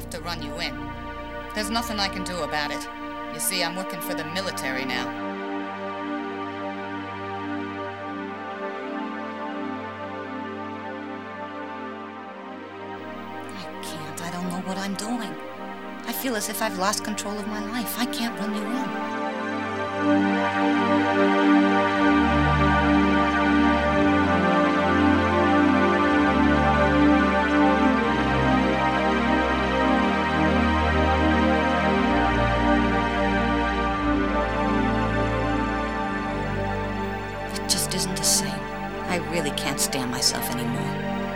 have to run you in. There's nothing I can do about it. You see, I'm working for the military now. I can't. I don't know what I'm doing. I feel as if I've lost control of my life. I can't run you in. It just isn't the same. I really can't stand myself anymore.